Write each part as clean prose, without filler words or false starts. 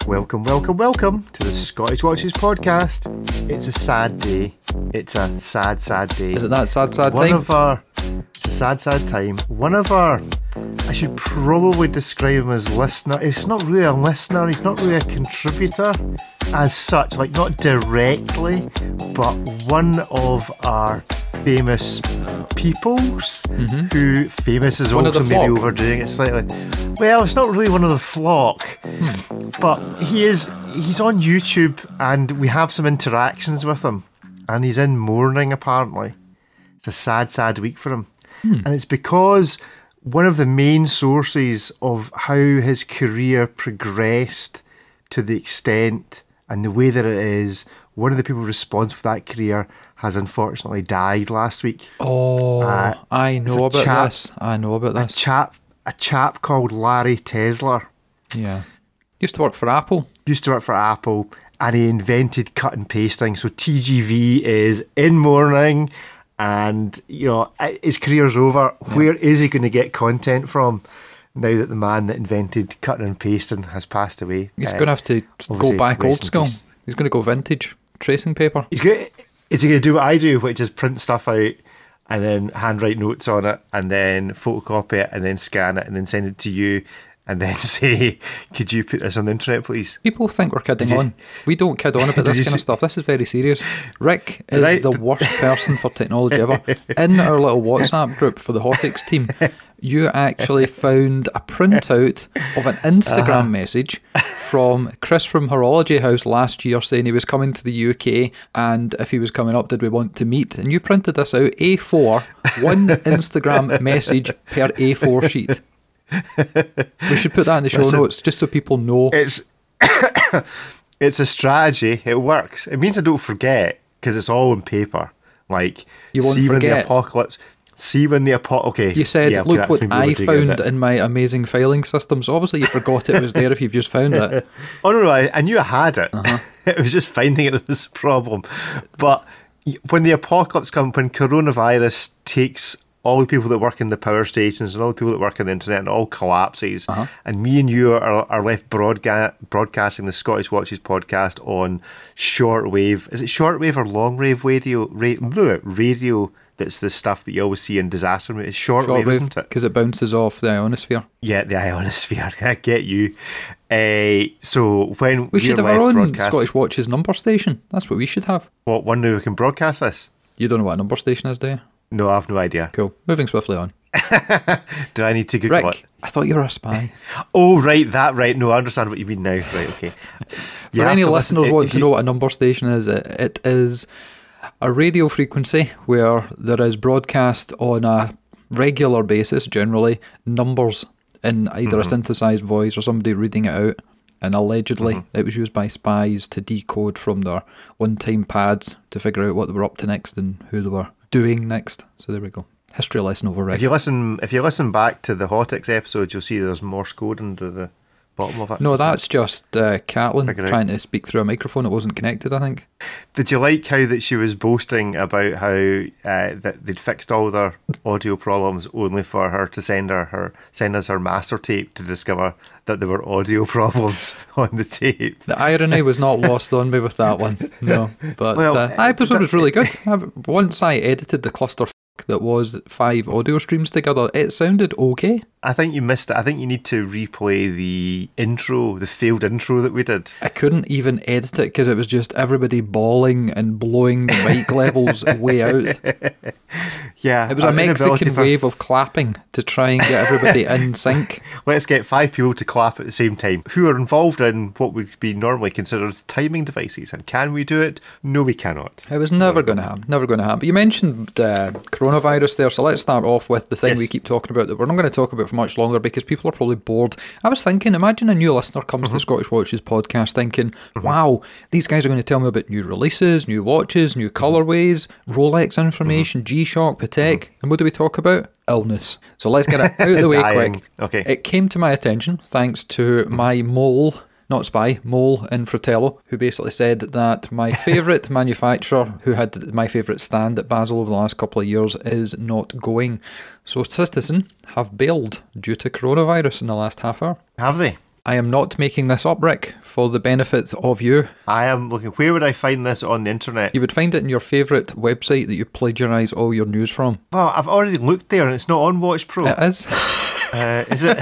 Welcome to the Scottish Watches podcast. It's a sad day. It's a sad, sad day. Is it that sad time? It's a sad, sad time. One of our, I should probably describe him as listener. He's not really a listener. He's not really a contributor as such, like not directly, but one of our famous peoples who famous is One also of the maybe flock. overdoing it slightly. Well, it's not really one of the flock, but he's on YouTube and we have some interactions with him, and he's in mourning apparently. It's a sad, sad week for him, and it's because one of the main sources of how his career progressed to the extent and the way that it is, one of the people responsible for that career has unfortunately died last week. Oh, I know about chap- this. I know about this. A chap called Larry Tesler Yeah. Used to work for Apple. used to work for Apple, and he invented cut and pasting. So TGV is in mourning, and his career's over. Where is he going to get content from now that the man that invented cutting and pasting has passed away? He's going to have to go obviously, back rest old in school. peace. He's going to go vintage. Tracing paper. Is he going to do what I do, which is print stuff out and then handwrite notes on it and then photocopy it and then scan it and then send it to you and then say, could you put this on the internet, please? People think we're kidding on. We don't kid on about Did you this kind see- of stuff. This is very serious. Rick is Right. the worst person for technology ever. In our little WhatsApp group for the Hotix team, you actually found a printout of an Instagram message from Chris from Horology House last year saying he was coming to the UK, and if he was coming up, did we want to meet? And you printed this out, A4, one Instagram message per A4 sheet. We should put that in the show Listen, notes just so people know. It's it's a strategy. It works. It means I don't forget because it's all on paper. Like, You won't see when the forget. apocalypse. See when the okay. You said, yeah, okay, look that's what maybe I overdoing it a found bit. in my amazing filing system. So obviously you forgot it was there if you've just found it. Oh no, I knew I had it. It was just finding it that was the problem. But when the apocalypse comes, when coronavirus takes all the people that work in the power stations and all the people that work on the internet and it all collapses, and me and you are left broadcasting the Scottish Watches podcast on shortwave. Is it shortwave or long-wave radio? Radio. That's the stuff that you always see in disaster movies. It's shortwave, isn't it? Because it bounces off the ionosphere. Yeah, the ionosphere. I get you. So when We should we're have our live own broadcast- Scottish Watches number station. That's what we should have. What, one day we can broadcast this? You don't know what a number station is, do you? No, I have no idea. Cool. Moving swiftly on. Do I need to Google it? Rick, I thought you were a spy. Oh, right, right. No, I understand what you mean now. Right, okay. You For have any to listen- listeners if wanting to you- know what a number station is, it is a radio frequency where there is broadcast on a regular basis, generally, numbers in either a synthesized voice or somebody reading it out. And allegedly, it was used by spies to decode from their one-time pads to figure out what they were up to next and who they were doing next. So there we go. History lesson over, Rick. If you listen back to the Hotix episode, you'll see there's Morse code under the bottom of it. No, that's just Caitlin Figure it out. trying to speak through a microphone that wasn't connected, I think. Did you like how that she was boasting about how that they'd fixed all their audio problems only for her to send us her master tape to discover that there were audio problems on the tape? The irony was not lost on me with that one. No, but Well, that episode was really good. Once I edited the cluster that was 5 audio streams together, it sounded okay. I think you missed it. I think you need to replay the intro, the failed intro that we did. I couldn't even edit it because it was just everybody bawling and blowing the mic levels way out. Yeah, It was a our Mexican inability for- wave of clapping to try and get everybody in sync. Let's get 5 people to clap at the same time who are involved in what would be normally considered timing devices. And can we do it? No, we cannot. It was never going to happen. Never going to happen. But you mentioned coronavirus there, so let's start off with the thing Yes. we keep talking about that we're not going to talk about for much longer because people are probably bored. I was thinking, imagine a new listener comes to the Scottish Watches podcast thinking, wow, these guys are going to tell me about new releases, new watches, new colourways, Rolex information, G-Shock, Patek, and what do we talk about? Illness. So let's get it out of the way Dying. quick. Okay. It came to my attention thanks to my mole, not spy, mole in Fratello, who basically said that my favourite manufacturer, who had my favourite stand at Basel over the last couple of years, is not going. So Citizen have bailed due to coronavirus in the last half hour. Have they? I am not making this up, Rick, for the benefit of you. I am looking. Where would I find this on the internet? You would find it in your favourite website that you plagiarise all your news from. Well, I've already looked there and it's not on Watch Pro. It is. Is it?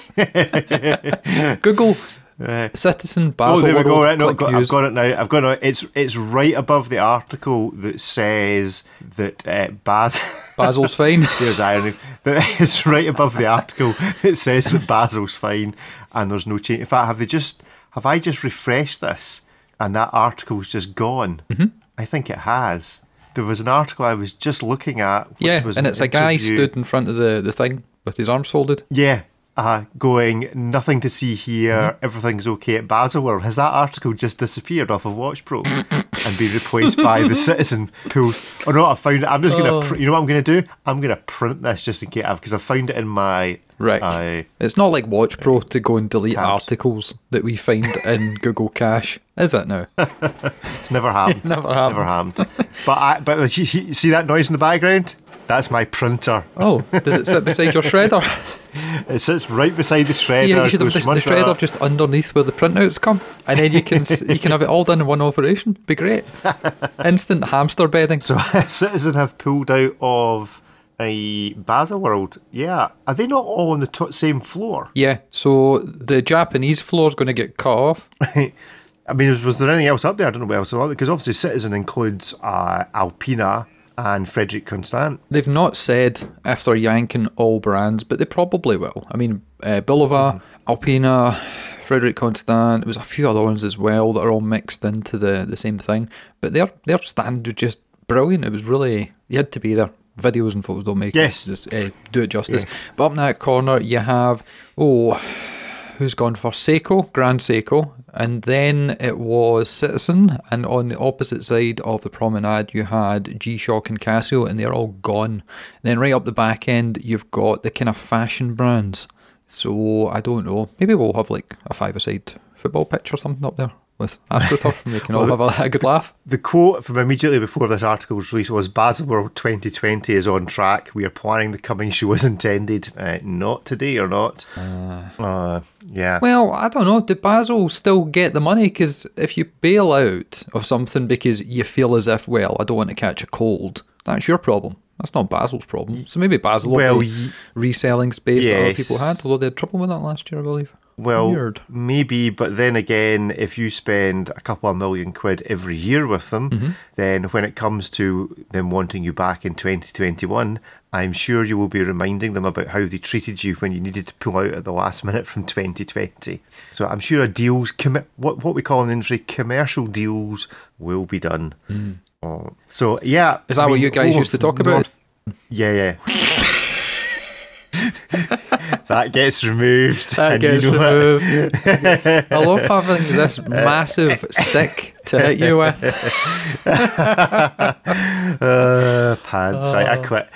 It is. Google Citizen Basel there we go. World Right, no, Click I've News. got it now. I've got it. It's right above the article that says that Basil's fine. There's irony. It's right above the article. It says that Basil's fine and there's no change. In fact, have I just refreshed this and that article's just gone? Mm-hmm. I think it has. There was an article I was just looking at. Yeah, and it's a guy stood in front of the thing with his arms folded. Yeah. Going, nothing to see here, everything's okay at Baselworld. Has that article just disappeared off of Watch Pro and been replaced by the Citizen pool? Oh no, I found it. I'm just going to, you know what I'm going to do? I'm going to print this just in case, because I found it in my... Right. It's not like Watch Pro to go and delete articles that we find in Google Cache, is it now? It's never happened. Never happened. But you see that noise in the background? That's my printer. Oh, does it sit beside your shredder? It sits right beside the shredder. Yeah, you should have the shredder just underneath where the printouts come, and then you can have it all done in one operation. Be great. Instant hamster bedding. So Citizen have pulled out of a Baselworld. Yeah, are they not all on the same floor? Yeah. So the Japanese floor is going to get cut off. I mean, was there anything else up there? I don't know what else. Because obviously Citizen includes Alpina and Frederic Constant. They've not said if they're yanking all brands, but they probably will. I mean, Bulova, Alpina, Frederic Constant, there was a few other ones as well that are all mixed into the same thing. But their stand was just brilliant. It was really, you had to be there. Videos and photos don't make it. Just do it justice. Yeah. But up in that corner, you have, who's gone for Seiko, Grand Seiko, and then it was Citizen, and on the opposite side of the promenade you had G-Shock and Casio, and they're all gone. And then right up the back end you've got the kind of fashion brands. So I don't know, maybe we'll have like a five-a-side football pitch or something up there with AstroTurf and we can all have a good laugh. The quote from immediately before this article was released was, Baselworld 2020 is on track. We are planning the coming show as intended. Not today or not. Yeah. Well, I don't know. Did Basel still get the money? Because if you bail out of something because you feel as if, well, I don't want to catch a cold, that's your problem. That's not Basel's problem. So maybe Basel will be reselling space that other people had, although they had trouble with that last year, I believe. Well, Weird. Maybe, but then again, if you spend a couple of million quid every year with them, then when it comes to them wanting you back in 2021, I'm sure you will be reminding them about how they treated you when you needed to pull out at the last minute from 2020. So I'm sure deals, what we call in the industry, commercial deals will be done. So, yeah. Is that what you guys used to talk about? Yeah. That gets removed. That gets removed. I love having this massive stick to hit you with. Pants. Right, I quit.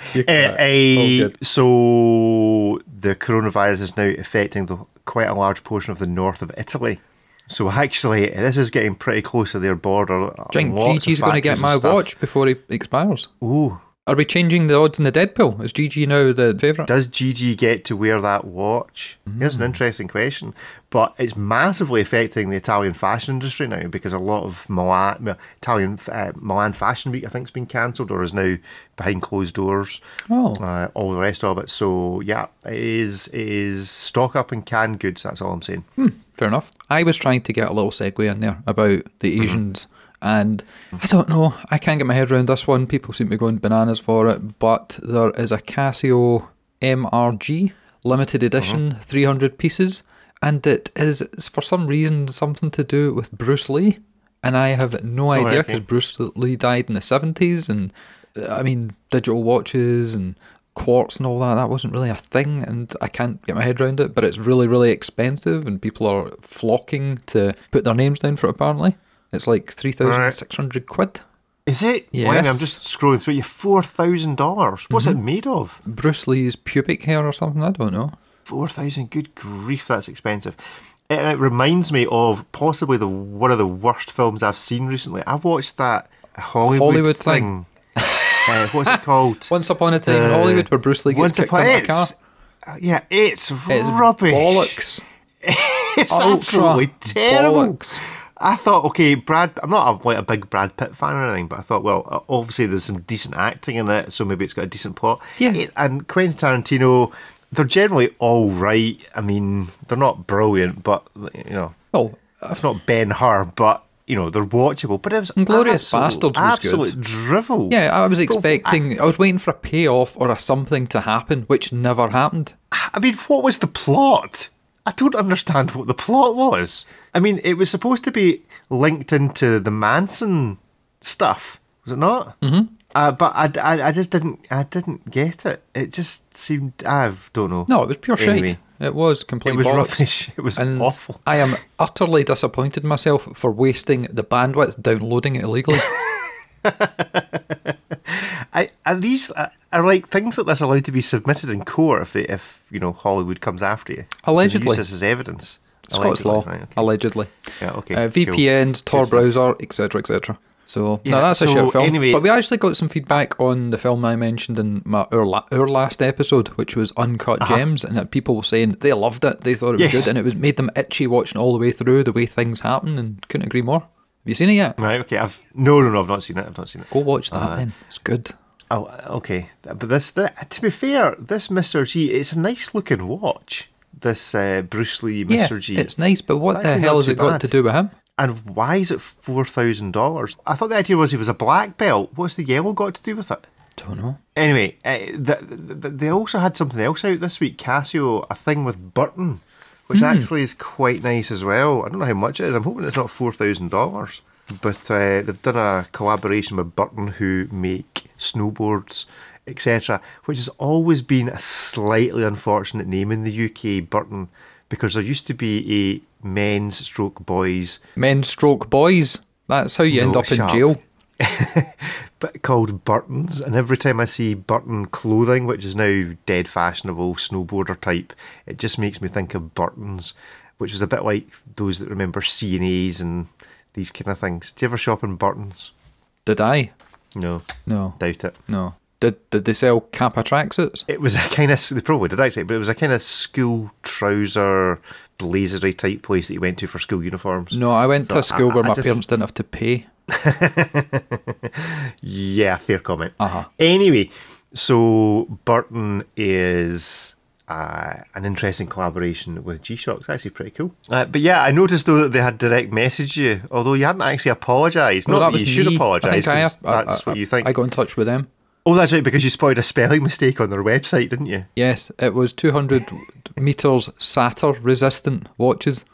So the coronavirus is now affecting quite a large portion of the north of Italy. So actually, this is getting pretty close to their border. Do you think Gigi's going to get my watch before he expires? Ooh. Are we changing the odds in the Deadpool? Is Gigi now the favourite? Does Gigi get to wear that watch? Here's an interesting question. But it's massively affecting the Italian fashion industry now because a lot of Milan Fashion Week, I think, has been cancelled or is now behind closed doors. All the rest of it. So, yeah, it is stock up in canned goods. That's all I'm saying. Fair enough. I was trying to get a little segue in there about the Asians. And I don't know, I can't get my head around this one. People seem to be going bananas for it. But there is a Casio MRG limited edition, 300 pieces. And it is, for some reason, something to do with Bruce Lee. And I have no idea because Bruce Lee died in the 70s. And I mean, digital watches and quartz and all that wasn't really a thing. And I can't get my head around it. But it's really, really expensive. And people are flocking to put their names down for it, apparently. It's like 3,600 quid. Is it? Yes. Well, I'm just scrolling through. You $4,000. What's it made of? Bruce Lee's pubic hair or something. I don't know. 4,000. Good grief, that's expensive. It reminds me of possibly one of the worst films I've seen recently. I've watched that Hollywood thing. What's it called? Once Upon a Time in Hollywood, where Bruce Lee gets kicked out of a car. Yeah, it's rubbish. Bollocks. It's Ultra absolutely terrible. bollocks. I thought, okay, I'm not a big Brad Pitt fan or anything, but I thought, well, obviously there's some decent acting in it, so maybe it's got a decent plot. Yeah. And Quentin Tarantino, they're generally all right. I mean, they're not brilliant, but, you know, Well, it's not Ben-Hur, but, you know, they're watchable. But it was Inglourious Basterds was good. absolute drivel. yeah, I was expecting, I was waiting for a payoff or a something to happen, which never happened. I mean, what was the plot? I don't understand what the plot was. I mean, it was supposed to be linked into the Manson stuff, was it not? Mm-hmm. But I just didn't get it. It just seemed, I don't know. No, it was pure Anyway, shite. It was complete it was bollocks. rubbish. It was And awful. I am utterly disappointed in myself for wasting the bandwidth downloading it illegally. Are these are like things like this allowed to be submitted in court if you know Hollywood comes after you? Allegedly. Use this as evidence. Scots Allegedly, law, right, okay. allegedly. Yeah, okay. Cool. VPNs, Tor Good stuff. browser, etc., etc. So, Yeah, no, that's a so shit film. anyway- But we actually got some feedback on the film I mentioned in our last episode, which was Uncut Gems, and that people were saying they loved it, they thought it was Yes. good, and it was made them itchy watching all the way through the way things happen, and couldn't agree more. Have you seen it yet? Right, okay. No, I've not seen it. Go watch that then. It's good. Oh, okay. But to be fair, this Mr. G, it's a nice looking watch. This Bruce Lee Mr. Yeah, G. it's nice, but what It's the actually hell not has too it got bad. to do with him? And why is it $4,000? I thought the idea was he was a black belt. What's the yellow got to do with it? Don't know. Anyway, they also had something else out this week, Casio, a thing with Burton, which actually is quite nice as well. I don't know how much it is. I'm hoping it's not $4,000. But they've done a collaboration with Burton, who make snowboards, etc., which has always been a slightly unfortunate name in the UK, Burton, because there used to be a men's stroke boys, Men stroke boys. That's how you end No, up in shut jail. but called Burtons, and every time I see Burton clothing, which is now dead fashionable snowboarder type, it just makes me think of Burtons, which is a bit like those that remember C&A's and these kind of things. Do you ever shop in Burtons? Did I? No, No. doubt it. No. Did they sell Kappa tracksuits? It was a kind of, they probably did actually, but it was a kind of school trouser, blazery type place that you went to for school uniforms. No, I went to So a school where I my just- parents didn't have to pay. Yeah, fair comment. Uh-huh. Anyway, so Burton is an interesting collaboration with G-Shock. It's actually pretty cool. But yeah, I noticed though that they had direct messaged you, although you hadn't actually apologised. No, Not that that was you should me. apologise, I 'cause think I that's what you think. I got in touch with them. Oh, that's right, because you spotted a spelling mistake on their website, didn't you? Yes, it was 200 meters SATR resistant watches.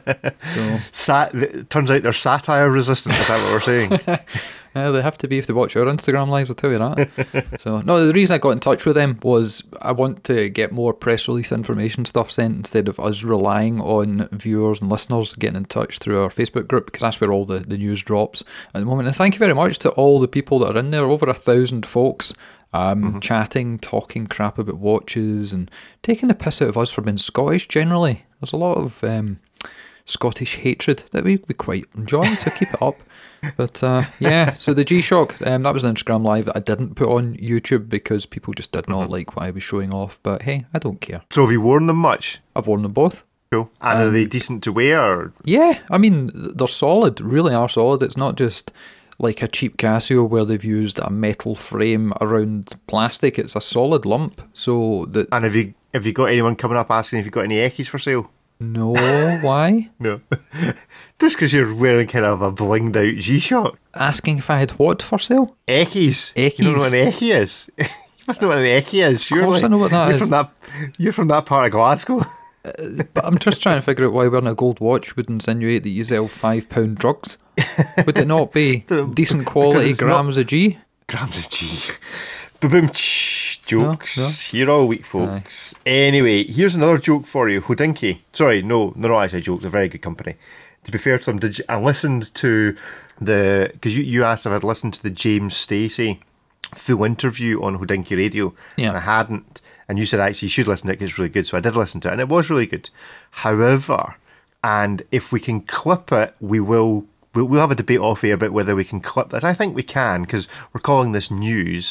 So It turns out they're satire resistant, is that what we're saying? they have to be if they watch our Instagram lives, I'll tell you that. So no, the reason I got in touch with them was I want to get more press release information stuff sent instead of us relying on viewers and listeners getting in touch through our Facebook group, because that's where all the news drops at the moment. And thank you very much to all the people that are in there, over 1,000 folks. Chatting, talking crap about watches and taking the piss out of us for being Scottish generally. There's a lot of Scottish hatred that we quite enjoy, so keep it up. But yeah, so the G-Shock, that was an Instagram live that I didn't put on YouTube because people just did not like what I was showing off. But hey, I don't care. So have you worn them much? I've worn them both. Cool. And are they decent to wear? Yeah, I mean, they're solid, really are solid. It's not just like a cheap Casio where they've used a metal frame around plastic. It's a solid lump. So that And have you got anyone coming up asking if you've got any Eckies for sale? no, why? No. Just because you're wearing kind of a blinged out G-Shock. Asking if I had what for sale? Eckies. Eckies. You don't know what an Eckie is? You must know what an Eckie is, surely. Of course I know what that you're is. You're from that part of Glasgow. But I'm just trying to figure out why wearing a gold watch would insinuate that you sell £5 drugs. Would it not be decent quality it's grams of G? Grams of G. Boom, jokes. No. Here all week, folks. Anyway, here's another joke for you. Hodinkee. Sorry, no, they're not actually jokes. They're a very good company. To be fair to them, I listened to because you asked if I'd listened to the James Stacey full interview on Hodinkee Radio, Yeah. and I hadn't. And you said actually you should listen to it because it's really good. So I did listen to it, and it was really good. However, and if we can clip it, we'll have a debate off here about whether we can clip this. I think we can, because we're calling this news.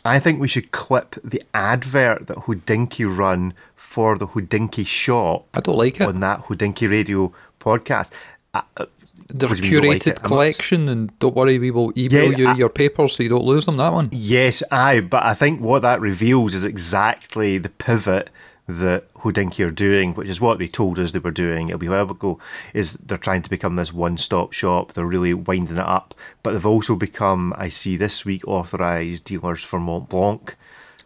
I think we should clip the advert that Hodinkee run for the Hodinkee shop. I don't like it. On that Hodinkee Radio podcast. They're What do you mean you don't like curated it? collection, and don't worry, we will email you your papers so you don't lose them, that one. Yes, but I think what that reveals is exactly the pivot that Hodinkee are doing, which is what they told us they were doing a wee while ago, is they're trying to become this one-stop shop. They're really winding it up. But they've also become, I see this week, authorised dealers for Mont Blanc.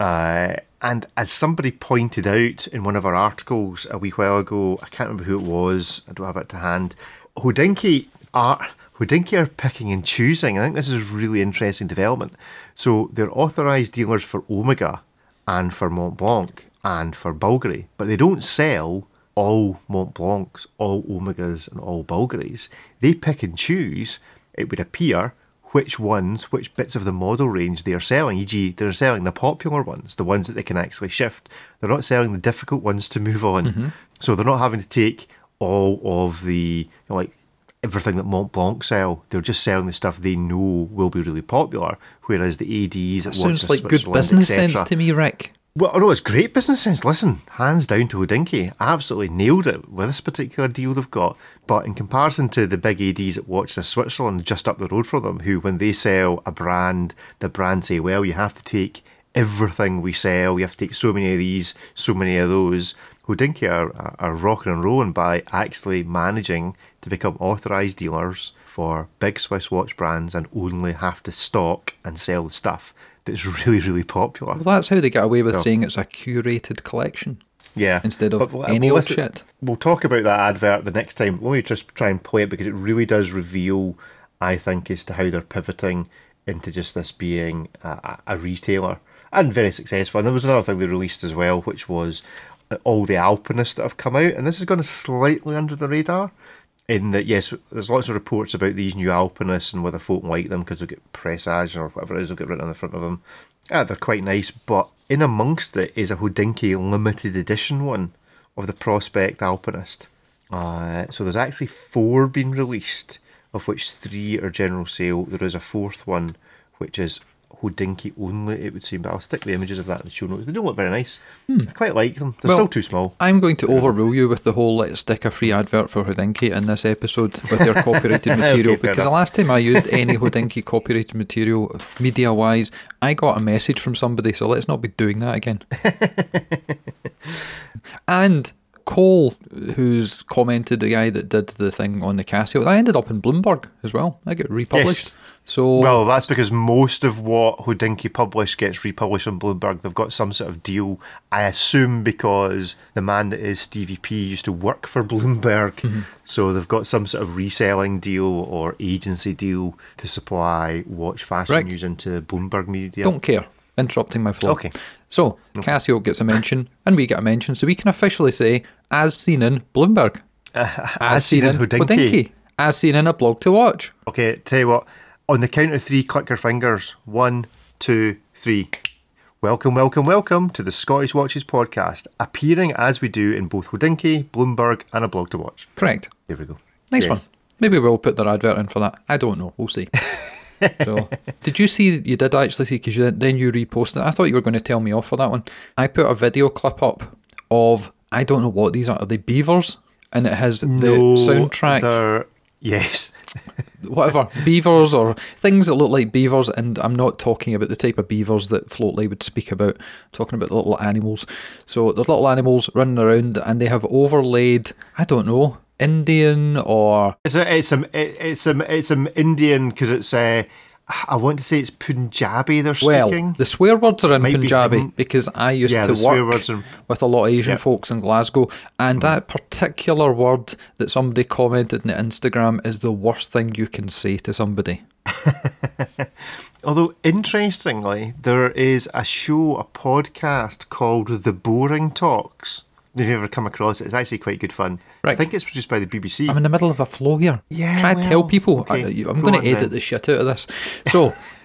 And as somebody pointed out in one of our articles a wee while ago, I can't remember who it was, I don't have it to hand, Hodinkee are picking and choosing. I think this is a really interesting development. So they're authorised dealers for Omega and for Mont Blanc and for Bulgari, but they don't sell all Mont Blancs, all Omegas and all Bulgaris. They pick and choose, it would appear, which bits of the model range they are selling. E.g., they're selling the popular ones, the ones that they can actually shift. They're not selling the difficult ones to move on. Mm-hmm. So they're not having to take all of the, everything that Mont Blanc sell. They're just selling the stuff they know will be really popular, whereas the ADs at sounds like good business sense to me, Rick. Well, no, it's great business sense. Listen, hands down to Hodinkee. Absolutely nailed it with this particular deal they've got. But in comparison to the big ADs at Watches of Switzerland just up the road from them, who, when they sell a brand, the brand say, well, you have to take everything we sell. You have to take so many of these, so many of those. Hodinkee are rocking and rolling by actually managing to become authorised dealers for big Swiss watch brands and only have to stock and sell the stuff that's really, really popular. Well, that's how they get away with saying it's a curated collection. Yeah. Instead of any old shit. We'll talk about that advert the next time. Let me just try and play it because it really does reveal, I think, as to how they're pivoting into just this being a retailer. And very successful. And there was another thing they released as well, which was all the Alpinists that have come out. And this has gone slightly under the radar. In that, yes, there's lots of reports about these new Alpinists and whether folk like them because they've got Presage or whatever it is they've got written on the front of them. Yeah, they're quite nice, but in amongst it is a Hodinkee limited edition one of the Prospect Alpinist. So there's actually 4 being released, of which 3 are general sale. There is a 4th one, which is Hodinkee only, it would seem, but I'll stick the images of that in the show notes. They don't look very nice. I quite like them. They're still too small. I'm going to overrule you with the whole let's stick a free advert for Hodinkee in this episode with their copyrighted material, Okay, because the last time I used any Hodinkee copyrighted material, media-wise, I got a message from somebody, so let's not be doing that again. And Cole, who's commented, the guy that did the thing on the Casio, that ended up in Bloomberg as well. I get republished. Yes. So, well, that's because most of what Hodinkee publish gets republished on Bloomberg. They've got some sort of deal, I assume, because the man that is Stevie P used to work for Bloomberg. Mm-hmm. So they've got some sort of reselling deal or agency deal to supply watch fashion news into Bloomberg media. Don't care. Interrupting my flow. Okay. So, Casio gets a mention, and we get a mention, so we can officially say, as seen in Bloomberg. As seen in Hodinkee. As seen in a blog to watch. Okay, tell you what. On the count of 3, click your fingers. 1, 2, 3. Welcome, welcome, welcome to the Scottish Watches podcast, appearing as we do in both Hodinkee, Bloomberg, and a blog to watch. Correct. There we go. Nice one. Maybe we'll put their advert in for that. I don't know. We'll see. So, did you see? You did actually see, because then you reposted it. I thought you were going to tell me off for that one. I put a video clip up of, I don't know what these are. Are they beavers? And it has the soundtrack. Yes. Whatever, beavers or things that look like beavers, and I'm not talking about the type of beavers that Floatley would speak about. I'm talking about the little animals. So there's little animals running around, and they have overlaid, I don't know, Indian or it's some Indian, because it's I want to say it's Punjabi they're speaking. Well, the swear words are in Punjabi because I used to work with a lot of Asian folks in Glasgow, and that particular word that somebody commented on Instagram is the worst thing you can say to somebody. Although, interestingly, there is a podcast called The Boring Talks. If you've ever come across it, it's actually quite good fun. Right. I think it's produced by the BBC. I'm in the middle of a flow here. Yeah, Try to tell people. Okay, I'm going to edit the shit out of this. So,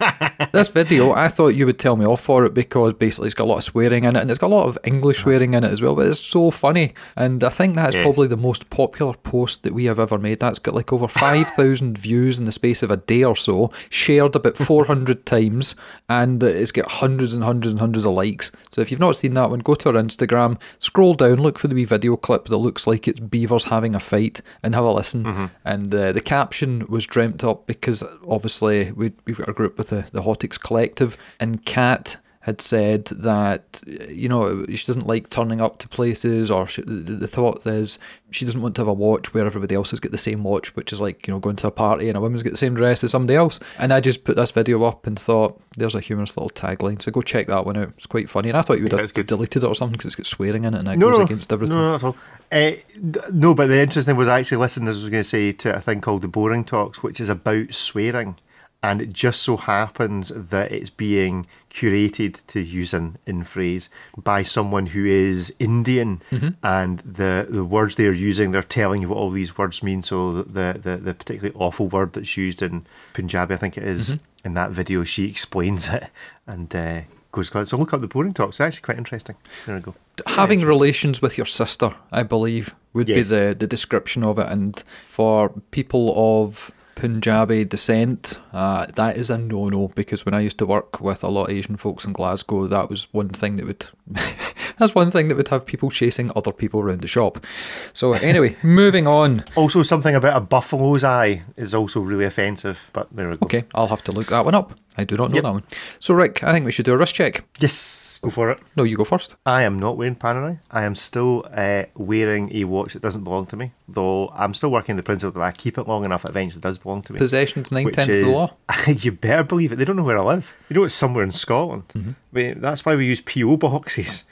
This video, I thought you would tell me off for it because basically it's got a lot of swearing in it and it's got a lot of English swearing in it as well, but it's so funny. And I think that's probably the most popular post that we have ever made. That's got like over 5,000 views in the space of a day or so, shared about 400 times, and it's got hundreds and hundreds and hundreds of likes. So if you've not seen that one, go to our Instagram, scroll down, look for the wee video clip that looks like it's beavers having a fight, and have a listen. And the caption was dreamt up because obviously we've got a group with the Hotix Collective, and Kat had said that, you know, she doesn't like turning up to places, or the thought is she doesn't want to have a watch where everybody else has got the same watch, which is like, you know, going to a party and a woman's got the same dress as somebody else. And I just put this video up and thought, there's a humorous little tagline, so go check that one out. It's quite funny, and I thought you would have deleted it or something because it's got swearing in it and it goes against everything. No, not at all. No, but the interesting was I actually listened, as I was going to say, to a thing called The Boring Talks, which is about swearing. And it just so happens that it's being curated, to use in phrase, by someone who is Indian, and the words they're using, they're telling you what all these words mean. So the particularly awful word that's used in Punjabi, I think it is, in that video, she explains it and goes. So look up The Boring Talks. It's actually quite interesting. There we go. Having relations with your sister, I believe, would be the description of it. And for people of Punjabi descent, that is a no-no, because when I used to work with a lot of Asian folks in Glasgow, that was one thing that would that's one thing that would have people chasing other people around the shop. So anyway, moving on. Also, something about a buffalo's eye is also really offensive, but there we go. Okay, I'll have to look that one up. I do not know that one. So Rick, I think we should do a wrist check. Yes. Go for it. No, you go first. I am not wearing Panerai. I am still wearing a watch that doesn't belong to me, though I'm still working the principle that I keep it long enough it eventually does belong to me. Possession's 9/10 of the law. You better believe it. They don't know where I live. You know it's somewhere in Scotland. I mean, that's why we use P.O. boxes.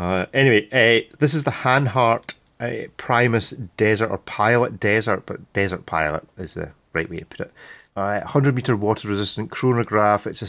Anyway, this is the Hanhart Primus Desert, or Pilot Desert, but Desert Pilot is the right way to put it. 100 metre water resistant chronograph. It's a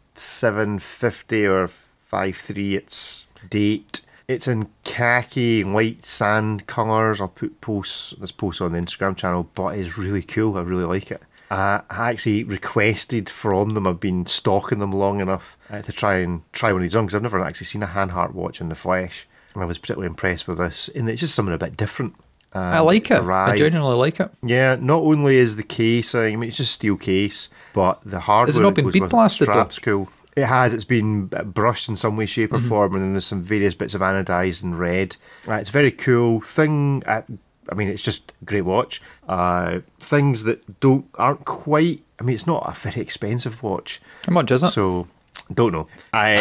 7750 or 5.3, its date. It's in khaki, light sand colours. I'll put this post on the Instagram channel, but it's really cool. I really like it. I actually requested from them. I've been stalking them long enough to try one of these on, because I've never actually seen a Hanhart watch in the flesh. And I was particularly impressed with this, and it's just something a bit different. I like it. I genuinely like it. Yeah, not only is the case, I mean, it's just a steel case, but the hardware. Has it not been bead blasted though? Cool. It has. It's been brushed in some way, shape, or form, and then there's some various bits of anodized and red. It's a very cool thing. I mean, it's just a great watch. Things that aren't quite. I mean, it's not a very expensive watch. How much is it? So, don't know.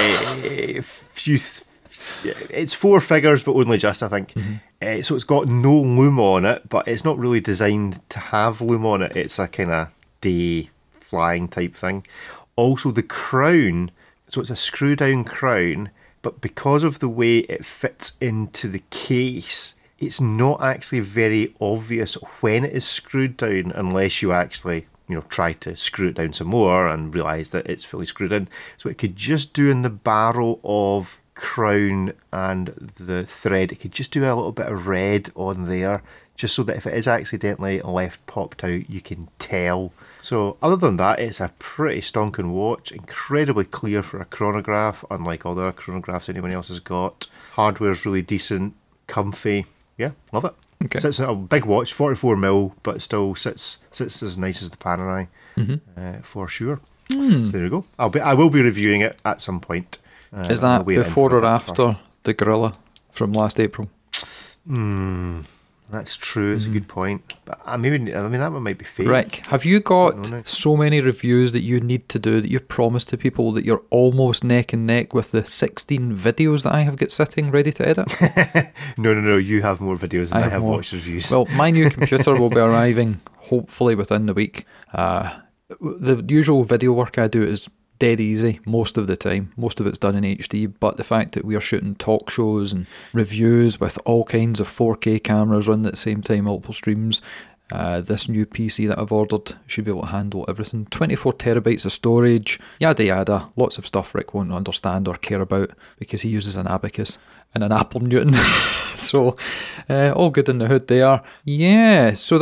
It's four figures, but only just, I think. So it's got no loom on it, but it's not really designed to have loom on it. It's a kind of day flying type thing. Also, the crown, so it's a screw-down crown, but because of the way it fits into the case, it's not actually very obvious when it is screwed down, unless you actually, try to screw it down some more and realise that it's fully screwed in. So it could just do in the barrel of crown and the thread, it could just do a little bit of red on there, just so that if it is accidentally left popped out, you can tell. So other than that, it's a pretty stonking watch, incredibly clear for a chronograph, unlike all the other chronographs anyone else has got. Hardware's really decent, comfy. Yeah, love it. Okay. Sits in a big watch, 44mm, but it still sits as nice as the Panerai, for sure. So there you go. I will be reviewing it at some point. Is that before or after the Gorilla from last April? That's true. It's a good point. But that one might be fake. Rick, have you got so many reviews that you need to do that you promise to people that you're almost neck and neck with the 16 videos that I have got sitting ready to edit? No. You have more videos than I have watched reviews. Well, my new computer will be arriving hopefully within the week. The usual video work I do is dead easy most of the time. Most of it's done in HD, but the fact that we are shooting talk shows and reviews with all kinds of 4K cameras running at the same time, multiple streams, this new PC that I've ordered should be able to handle everything. 24 terabytes of storage, yada yada, lots of stuff Rick won't understand or care about because he uses an abacus and an Apple Newton. So all good in the hood there. Yeah, so that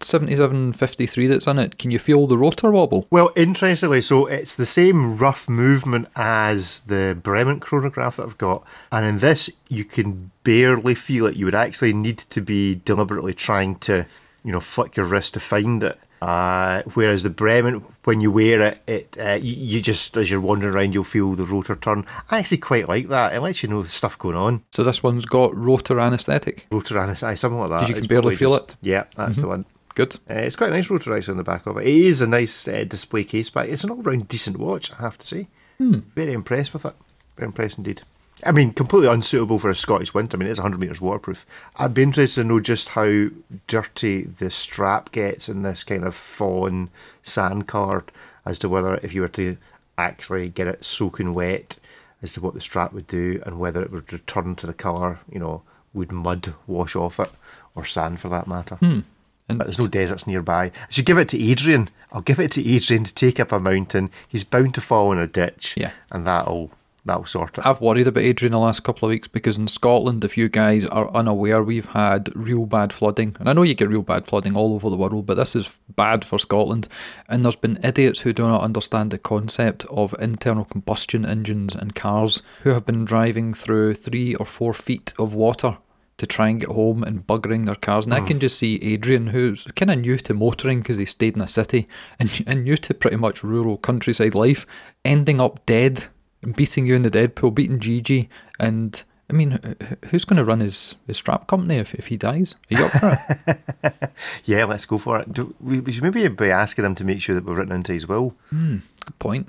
7753 that's in it, can you feel the rotor wobble? Well, interestingly, so it's the same rough movement as the Bremen chronograph that I've got, and in this you can barely feel it. You would actually need to be deliberately trying to, flick your wrist to find it. Whereas the Bremen, when you wear it, you just, as you're wandering around, you'll feel the rotor turn. I actually quite like that. It lets you know the stuff going on. So this one's got rotor anaesthetic? Rotor anaesthetic, something like that. Because you can barely feel it? Yeah, that's the one. Good. It's quite a nice rotor actually on the back of it. It is a nice display case, but it's an all-round decent watch, I have to say. Very impressed with it. Very impressed indeed. I mean, completely unsuitable for a Scottish winter. I mean, it's 100 metres waterproof. I'd be interested to know just how dirty the strap gets in this kind of fawn sand colour, as to whether, if you were to actually get it soaking wet, as to what the strap would do, and whether it would return to the colour, would mud wash off it, or sand for that matter. But there's no deserts nearby. I should give it to Adrian. I'll give it to Adrian to take up a mountain. He's bound to fall in a ditch, and that'll sort it. I've worried about Adrian the last couple of weeks because in Scotland, if you guys are unaware, we've had real bad flooding. And I know you get real bad flooding all over the world, but this is bad for Scotland. And there's been idiots who do not understand the concept of internal combustion engines in cars who have been driving through 3 or 4 feet of water to try and get home and buggering their cars. And I can just see Adrian, who's kind of new to motoring because he stayed in a city and new to pretty much rural countryside life, ending up dead, beating you in the Deadpool, beating Gigi. And I mean, who's going to run his strap company if he dies? Are you up for it? Yeah, let's go for it. We should maybe be asking him to make sure that we're written into his will. Good point.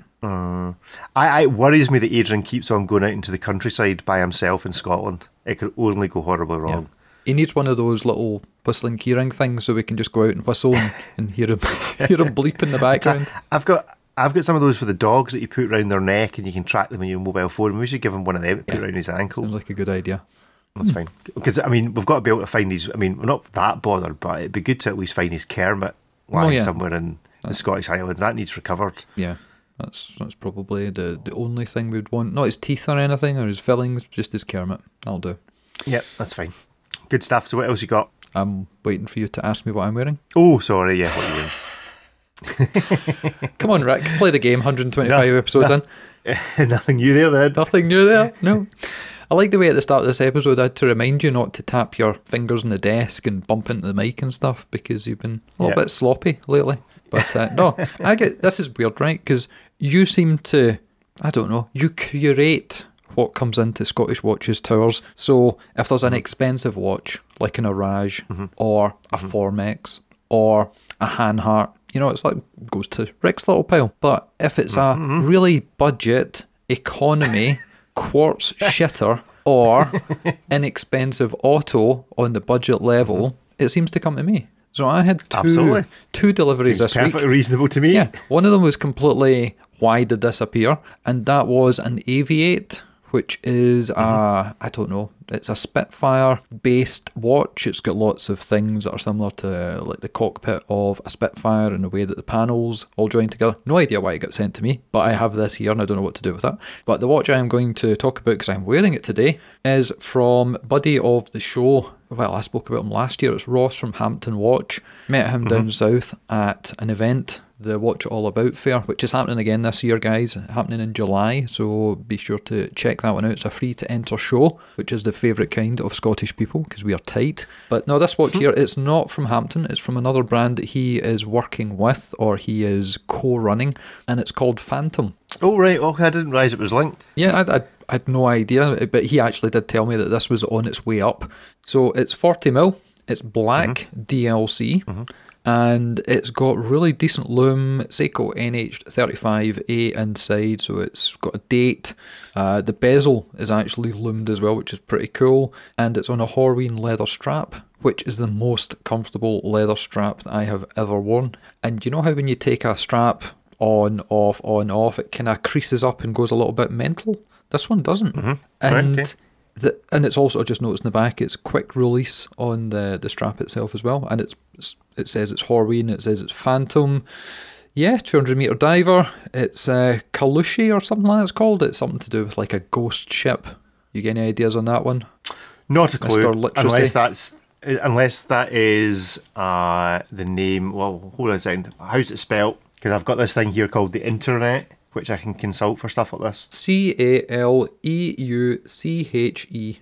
It worries me that Adrian keeps on going out into the countryside by himself in Scotland. It could only go horribly wrong. Yeah. He needs one of those little whistling keyring things so we can just go out and whistle and hear him bleep in the background. I've got some of those for the dogs that you put around their neck and you can track them on your mobile phone. We should give him one of them to put around his ankle. Sounds like a good idea. That's fine. Because, I mean, we've got to be able to find his... I mean, we're not that bothered, but it'd be good to at least find his Kermit lying somewhere in the Scottish Highlands. That needs recovered. Yeah, that's probably the only thing we'd want. Not his teeth or anything, or his fillings, just his Kermit. That'll do. Yep, that's fine. Good stuff. So what else you got? I'm waiting for you to ask me what I'm wearing. Oh, sorry, yeah, what are you wearing? Come on, Rick, play the game. 125 episodes in. Nothing new there then. Nothing new there, no. I like the way at the start of this episode I had to remind you not to tap your fingers on the desk and bump into the mic and stuff because you've been a little bit sloppy lately. But no, this is weird, right? Because you seem to, I don't know, you curate what comes into Scottish Watches Towers. So if there's an expensive watch like an Orage or a Formex or a Hanhart, it's like goes to Rick's little pile. But if it's a really budget economy quartz shitter or inexpensive auto on the budget level, it seems to come to me. So I had two deliveries this week. Perfectly reasonable to me. Yeah, one of them was completely, why did this appear? And that was an Aviate, which is I don't know, it's a Spitfire-based watch. It's got lots of things that are similar to like the cockpit of a Spitfire in the way that the panels all join together. No idea why it got sent to me, but I have this here and I don't know what to do with it. But the watch I am going to talk about, because I'm wearing it today, is from buddy of the show. Well, I spoke about him last year. It's Ross from Hampton Watch. Met him down south at an event, the Watch All About Fair, which is happening again this year, guys, happening in July, so be sure to check that one out. It's a free to enter show, which is the favourite kind of Scottish people, because we are tight. But no, this watch here, it's not from Hampton, it's from another brand that he is working with, or he is co-running, and it's called Phantom. Oh right, okay, I didn't realise it was linked. Yeah, I had no idea, but he actually did tell me that this was on its way up. So it's 40mm, it's black DLC, and it's got really decent lume, Seiko NH35A inside, so it's got a date. The bezel is actually lumed as well, which is pretty cool, and it's on a Horween leather strap, which is the most comfortable leather strap that I have ever worn. And you know how when you take a strap on, off, it kind of creases up and goes a little bit mental? This one doesn't. And okay. And it's also, just noticed in the back, it's quick release on the strap itself as well, and it says it's Horween, it says it's Phantom. Yeah, 200 metre diver. It's Kalushi or something like that it's called. It's something to do with like a ghost ship. You get any ideas on that one? Not a clue, Mr. Literacy. unless that's unless that is the name. Well, hold on a second. How's it spelled? Because I've got this thing here called the internet, which I can consult for stuff like this. Caleuche.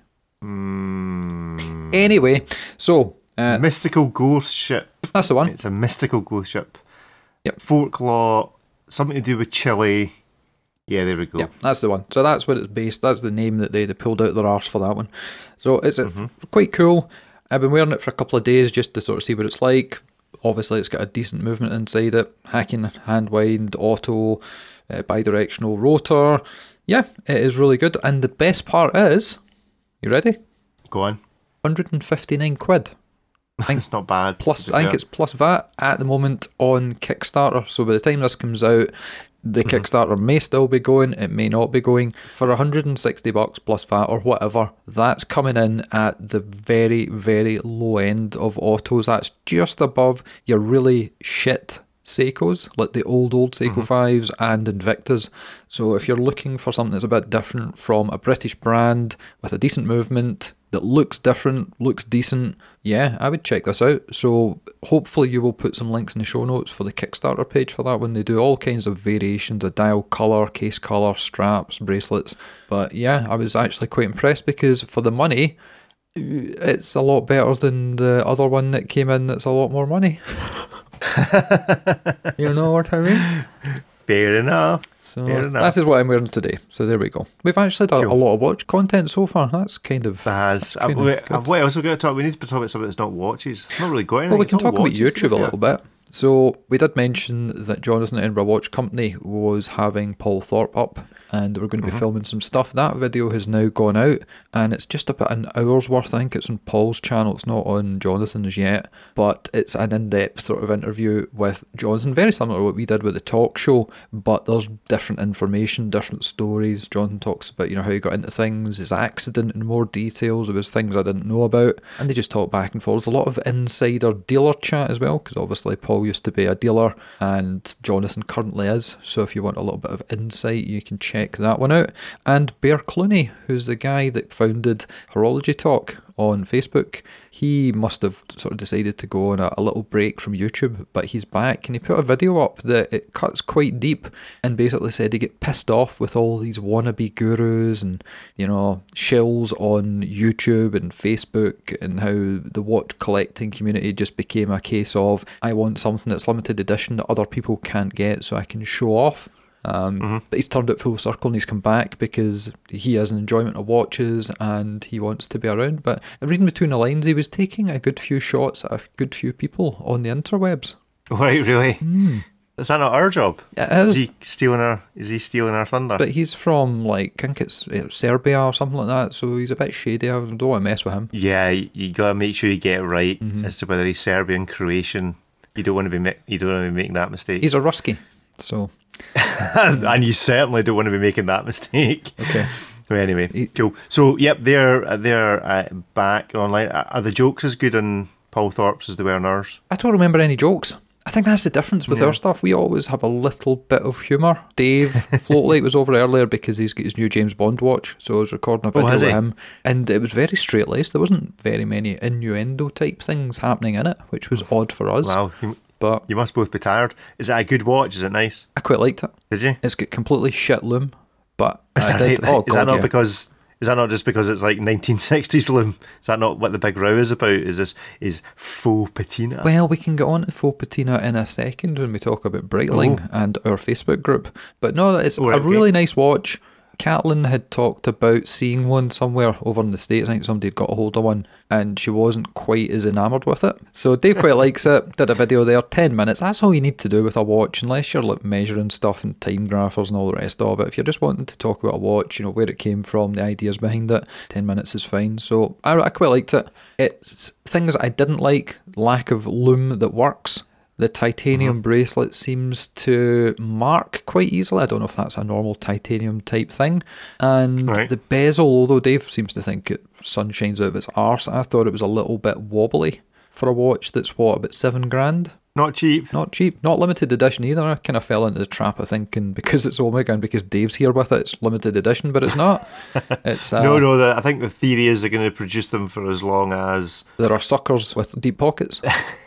Anyway, so Mystical Ghost Ship. that's the one. It's a mystical ghost ship. Yep. Folklore, something to do with Chile. Yeah, there we go. Yeah, that's the one. So that's what it's based. That's the name that they pulled out their arse for that one. So it's quite cool. I've been wearing it for a couple of days just to sort of see what it's like. Obviously, it's got a decent movement inside it. Hacking, hand wind, auto, bidirectional rotor. Yeah, it is really good. And the best part is, you ready? Go on. 159 quid. It's not bad. Plus, I think it's plus VAT at the moment on Kickstarter. So by the time this comes out, the Kickstarter may still be going, it may not be going. For $160 plus VAT or whatever, that's coming in at the very, very low end of autos. That's just above your really shit Seikos, like the old Seiko 5s and Invictas. So if you're looking for something that's a bit different from a British brand with a decent movement, that looks different, looks decent, yeah, I would check this out. So hopefully you will put some links in the show notes for the Kickstarter page for that one. They do all kinds of variations of dial colour, case colour, straps, bracelets. But yeah, I was actually quite impressed because for the money, it's a lot better than the other one that came in that's a lot more money. You know what I mean? Fair enough. So that is what I'm wearing today. So there we go. We've actually done a lot of watch content so far. That's kind of... That has. What else are we going to talk? We need to talk about something that's not watches. Not really going. Well, we can talk about YouTube a little bit. So we did mention that Jonathan at Edinburgh Watch Company was having Paul Thorpe up and we're going to be filming some stuff. That video has now gone out and it's just about an hour's worth. I think it's on Paul's channel. It's not on Jonathan's yet, but it's an in-depth sort of interview with Jonathan, very similar to what we did with the talk show, but there's different information, different stories. Jonathan talks about, how he got into things, his accident in more details. There was things I didn't know about, and they just talk back and forth. There's a lot of insider dealer chat as well, because obviously Paul used to be a dealer and Jonathan currently is, so if you want a little bit of insight you can check that one out. And Bear Clooney, who's the guy that founded Horology Talk on Facebook, he must have sort of decided to go on a little break from YouTube, but he's back and he put a video up that it cuts quite deep and basically said he get pissed off with all these wannabe gurus and shills on YouTube and Facebook, and how the watch collecting community just became a case of, I want something that's limited edition that other people can't get so I can show off. But he's turned it full circle and he's come back because he has an enjoyment of watches and he wants to be around. But reading between the lines, he was taking a good few shots at a good few people on the interwebs. Right, really? Is that not our job? It is. Is he stealing our thunder? But he's from, I think it's Serbia or something like that, so he's a bit shady. I don't want to mess with him. Yeah, you got to make sure you get it right as to whether he's Serbian, Croatian. You don't want to be making that mistake. He's a Rusky, so... and you certainly don't want to be making that mistake. Okay. Well, anyway, cool. So, yep, they're back online. Are the jokes as good on Paul Thorpe's as they were on ours? I don't remember any jokes. I think that's the difference with our stuff. We always have a little bit of humour. Dave Floatlake was over earlier because he's got his new James Bond watch, so I was recording a video with him, and it was very straight-laced. There wasn't very many innuendo-type things happening in it, which was odd for us. Wow. But you must both be tired. Is it a good watch? Is it nice? I quite liked it. Did you? It's got completely shit loom, but is I did. Right? Oh, God, Is that not just because it's like 1960s loom? Is that not what the big row is about? Is faux patina? Well, we can get on to faux patina in a second when we talk about Breitling and our Facebook group. But no, it's a really nice watch. Catelyn had talked about seeing one somewhere over in the States. I think somebody had got a hold of one and she wasn't quite as enamoured with it. So Dave quite likes it. Did a video there, 10 minutes. That's all you need to do with a watch, unless you're measuring stuff and time graphers and all the rest of it. If you're just wanting to talk about a watch, where it came from, the ideas behind it, 10 minutes is fine. So I quite liked it. It's things I didn't like, lack of loom that works. The titanium bracelet seems to mark quite easily. I don't know if that's a normal titanium type thing. And the bezel, although Dave seems to think it sun shines out of its arse, I thought it was a little bit wobbly for a watch that's, about $7,000. Not cheap. Not cheap, not limited edition either. I kind of fell into the trap of thinking because it's Omega and because Dave's here with it, it's limited edition, but it's not. It's No. I think the theory is they're going to produce them for as long as there are suckers with deep pockets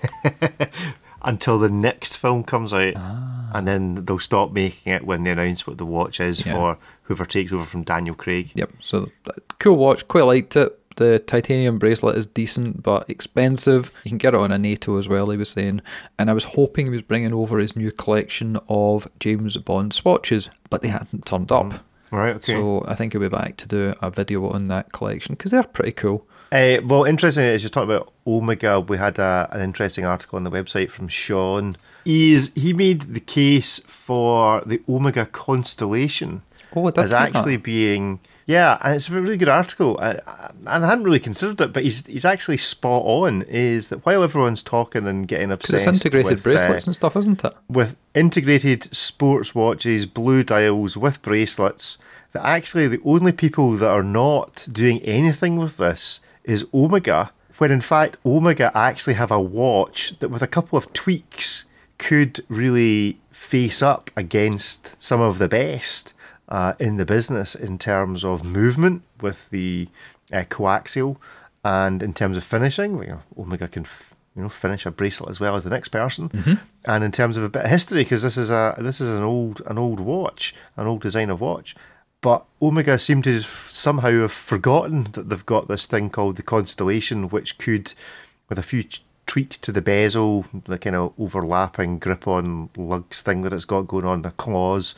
until the next film comes out, and then they'll stop making it when they announce what the watch is for whoever takes over from Daniel Craig. Yep. So cool watch, quite liked it. The titanium bracelet is decent but expensive. You can get it on a NATO as well, he was saying. And I was hoping he was bringing over his new collection of James Bond swatches, but they hadn't turned up. Right, okay. So I think he'll be back to do a video on that collection because they're pretty cool. Well, interestingly, as you're talking about Omega, we had an interesting article on the website from Sean. He made the case for the Omega Constellation as actually being... Yeah, and it's a really good article, and I hadn't really considered it, but he's actually spot on, is that while everyone's talking and getting obsessed because it's integrated with, bracelets and stuff, isn't it? With integrated sports watches, blue dials with bracelets, that actually the only people that are not doing anything with this is Omega, when in fact Omega actually have a watch that with a couple of tweaks could really face up against some of the best in the business in terms of movement with the coaxial, and in terms of finishing. Omega can finish a bracelet as well as the next person, and in terms of a bit of history, because this is an old watch, an old design of watch. But Omega seem to somehow have forgotten that they've got this thing called the Constellation, which could, with a few tweaks to the bezel, the kind of overlapping grip-on lugs thing that it's got going on, the claws,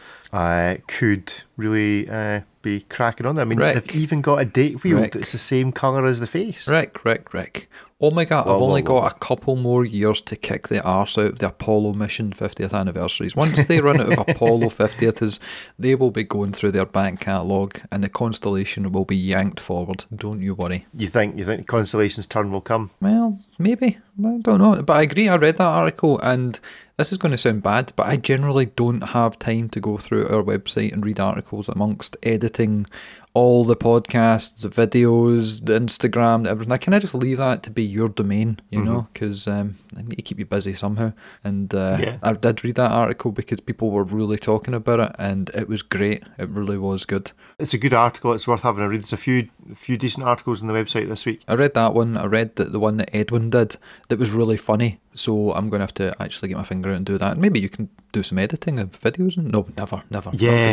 could really be cracking on there. I mean, they've even got a date wheel that's the same colour as the face. Rick. Omega have only got a couple more years to kick the arse out of the Apollo mission 50th anniversaries. Once they run out of Apollo 50th, they will be going through their back catalogue and the Constellation will be yanked forward. Don't you worry. You think the Constellation's turn will come? Well, maybe. I don't know. But I agree, I read that article, and this is going to sound bad, but I generally don't have time to go through our website and read articles amongst editing all the podcasts, the videos, the Instagram, everything. I kind of just leave that to be your domain, you know, because I need to keep you busy somehow. And I did read that article because people were really talking about it, and it was great. It really was good. It's a good article. It's worth having a read. There's a few decent articles on the website this week. I read that one. I read the one that Edwin did that was really funny. So I'm going to have to actually get my finger out and do that. Maybe you can do some editing of videos. No, never. Yeah,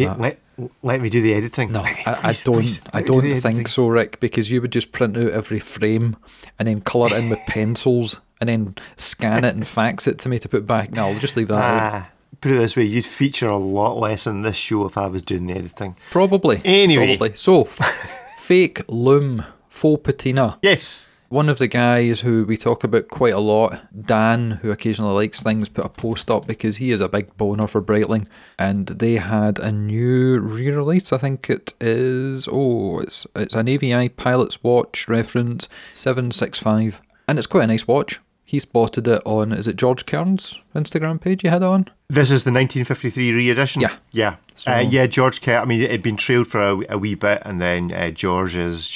let me do the editing. No, I don't think so, Rick, because you would just print out every frame and then colour it in with pencils and then scan it and fax it to me to put back. No, I'll just leave that out. Put it this way, you'd feature a lot less in this show if I was doing the editing. Probably. Anyway. So, fake loom, faux patina. Yes. One of the guys who we talk about quite a lot, Dan, who occasionally likes things, put a post up because he is a big boner for Breitling, and they had a new re-release. I think it is, it's an AVI Pilot's Watch reference 765, and it's quite a nice watch. He spotted it on, is it George Kern's Instagram page you had it on? This is the 1953 re-edition? Yeah. So, George Kern. I mean, it had been trailed for a wee bit, and then George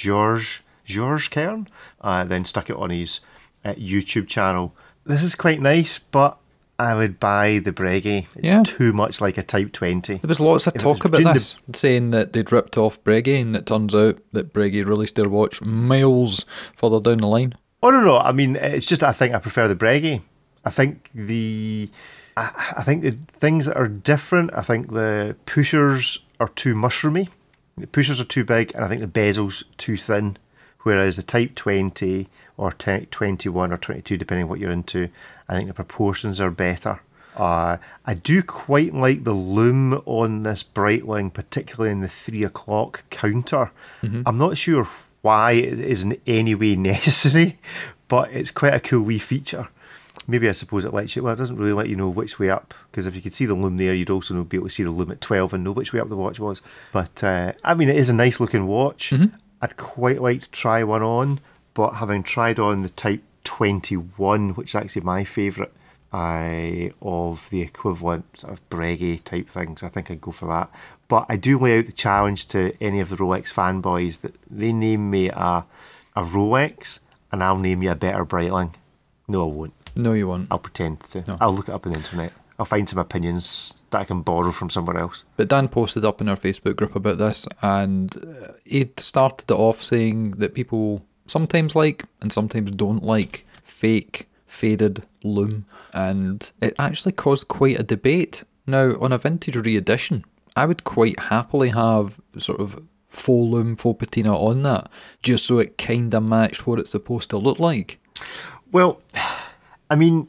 Kern then stuck it on his YouTube channel. This is quite nice, but I would buy the Breguet. It's too much like a Type 20. There was lots of talk about this, saying that they'd ripped off Breguet, and it turns out that Breguet released their watch miles further down the line. Oh, no. I mean, it's just I think I prefer the Breguet. I think the things that are different, I think the pushers are too mushroomy. The pushers are too big, and I think the bezel's too thin. Whereas the Type 20 or Type 21 or 22, depending on what you're into, I think the proportions are better. I do quite like the loom on this Breitling, particularly in the 3 o'clock counter. I'm not sure why it is in any way necessary, but it's quite a cool wee feature. Maybe I suppose it lets you, well, it doesn't really let you know which way up, because if you could see the loom there, you'd also be able to see the loom at 12 and know which way up the watch was. But, I mean, it is a nice looking watch. I'd quite like to try one on, but having tried on the Type 21, which is actually my favourite of the equivalent sort of Breguet type things, I think I'd go for that. But I do lay out the challenge to any of the Rolex fanboys that they name me a Rolex and I'll name you a better Breitling. No, I won't. No, you won't. I'll pretend to. No. I'll look it up on the internet. I'll find some opinions that I can borrow from somewhere else. But Dan posted up in our Facebook group about this, and he'd started it off saying that people sometimes like and sometimes don't like fake, faded loom, and it actually caused quite a debate. Now, on a vintage reedition, I would quite happily have sort of faux loom, faux patina on that, just so it kind of matched what it's supposed to look like. Well, I mean,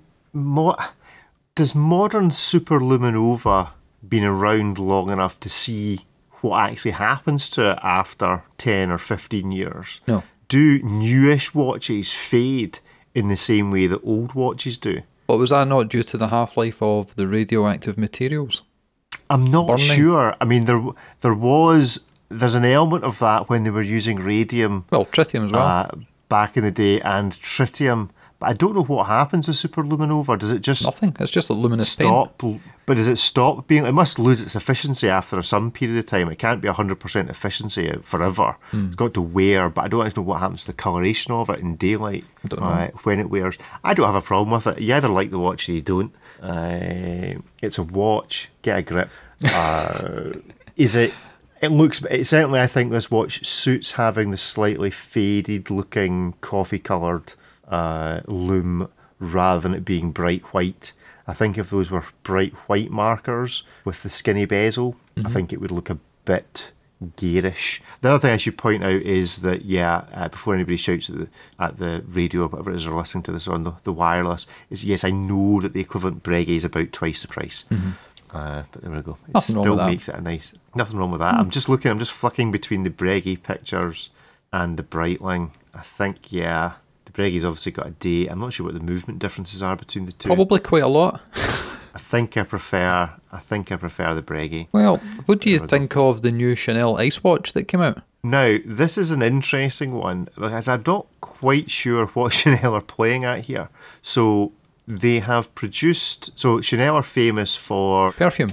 does modern Super Luminova been around long enough to see what actually happens to it after 10 or 15 years? No. Do newish watches fade in the same way that old watches do? But was that not due to the half-life of the radioactive materials? I'm not Burning? sure. I mean, there's an element of that when they were using radium Well, tritium as well. back in the day and tritium. But I don't know what happens with superluminova. Does it just Nothing. It's just a luminous paint. stop? But does it stop being? It must lose its efficiency after some period of time. It can't be 100% efficiency forever. It's got to wear, but I don't actually know what happens to the coloration of it in daylight when it wears. I don't have a problem with it. You either like the watch or you don't. It's a watch. Get a grip. Is it? It certainly, I think this watch suits having the slightly faded looking coffee coloured loom rather than it being bright white. I think if those were bright white markers with the skinny bezel, I think it would look a bit garish. The other thing I should point out is that, before anybody shouts at the radio or whatever it is they're listening to this on the wireless, is yes, I know that the equivalent Breguet is about twice the price. But there we go. It Nothing wrong still with that. makes it a nice. Nothing wrong with that. I'm just flicking between the Breguet pictures and the Breitling. I think, the Breguet's obviously got a date. I'm not sure what the movement differences are between the two. Probably quite a lot. I think I prefer the Breguet. Well, what do you think of the new Chanel ice watch that came out? Now, this is an interesting one because I'm not quite sure what Chanel are playing at here. So they have produced. So Chanel are famous for Perfume.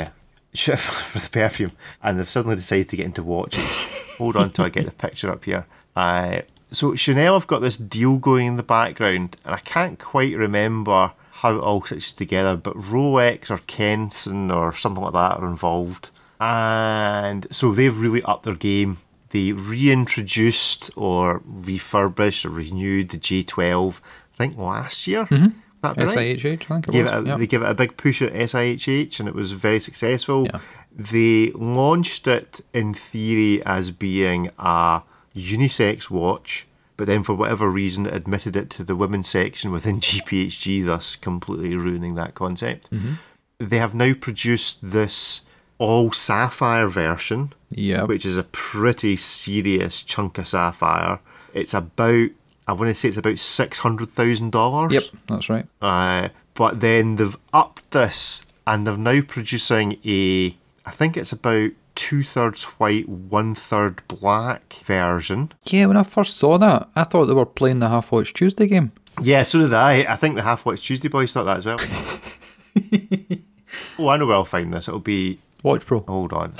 For the perfume, and they've suddenly decided to get into watches. Hold on till I get the picture up here. So Chanel have got this deal going in the background, and I can't quite remember how it all sits together, but Rolex or Kenson or something like that are involved. And so they've really upped their game. They reintroduced or refurbished or renewed the J12, I think last year. That right? SIHH, I think it was. They gave it a big push at SIHH and it was very successful. Yeah. They launched it in theory as being a unisex watch, but then for whatever reason admitted it to the women's section within GPHG, thus completely ruining that concept. They have now produced this all sapphire version, which is a pretty serious chunk of sapphire. It's about, I want to say it's about $600,000. Yep, that's right. But then they've upped this and they're now producing I think it's about 2/3 white, 1/3 black version. Yeah, when I first saw that, I thought they were playing the Half Watch Tuesday game. Yeah, so did I. I think the Half Watch Tuesday boys thought that as well. Oh, I know where I'll find this. It'll be Watch Pro. Hold on.